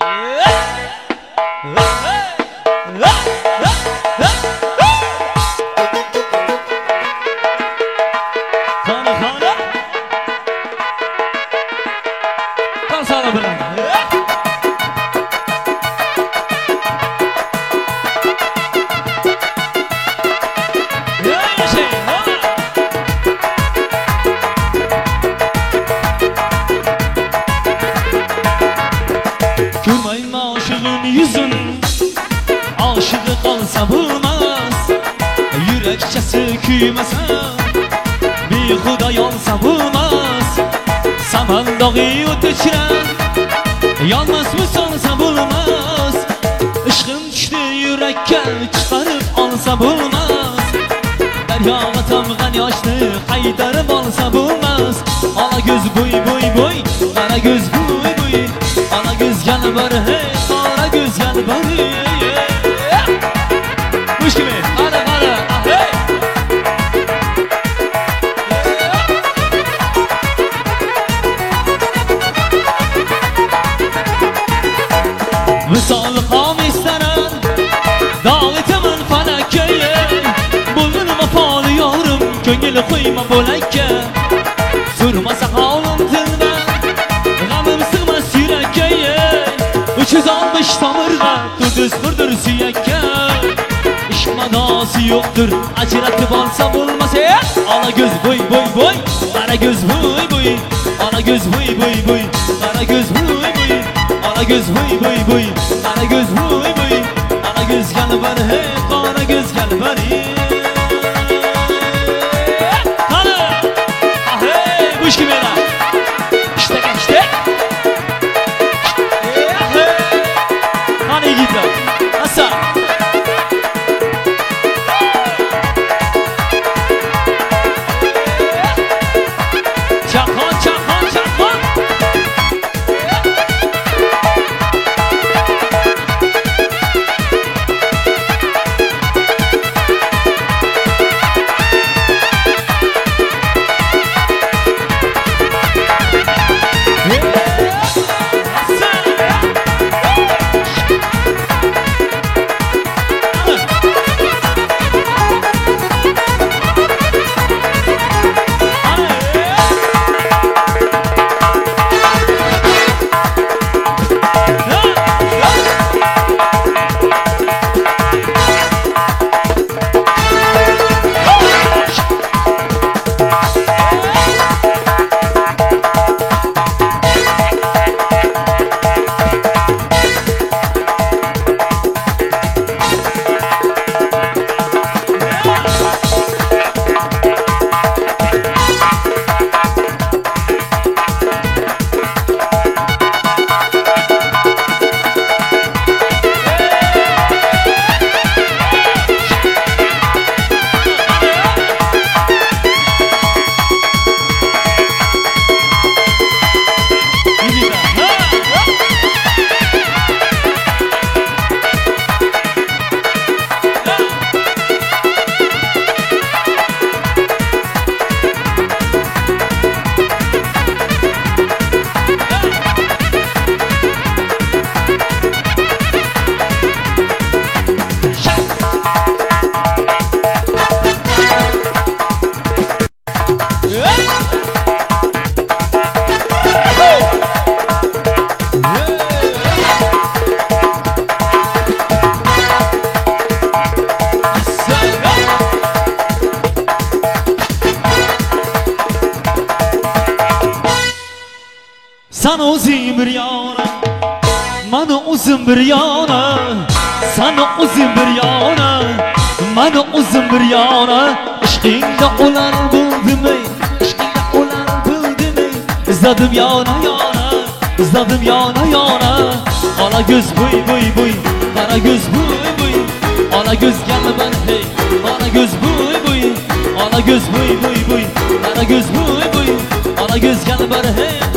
Xudo yolsa bo'lmas samandog'i o'tichiran yolmas solsa bo'lmas ishqim tushdi yurakka chiqarib olsa bo'lmas daryoga tomg'an yoshni qaytarib olsa bo'lmas ola ko'z bo'y qora ko'z bo'y ola ko'z yalvar hey qora ko'z yalvar mushkime qara hey Misal qamisdaran dağıtımın falakeye Bulun vafalı yavrum köngül koyma bolakka Surmasa halim tilmen Gamım sığmaz yürekkeye 360 samirga turdur süyekke İşk manası yoktur acıratıp alsa bulmasa Ala göz boy Kara göz boy Ala göz boy Kara göz boy Ana göz boy Ana göz boy Ana göz yalvar hey Ana göz yalvar Hadi ah hey bu iş kime lan İşte Hani gidiyor nasıl Çakon Sana o'zim bir yana Mana o'zim bir yana Sana o'zim bir yana Mana o'zim bir yana Ishqingda ular bo'ldimi Ishqingda ular bo'ldimi Izladim yana Izladim yana Ola göz boy Qara göz boy Ola göz yalvar hey Qara göz boy Ola göz boy Qara göz boy Ola göz yalvar hey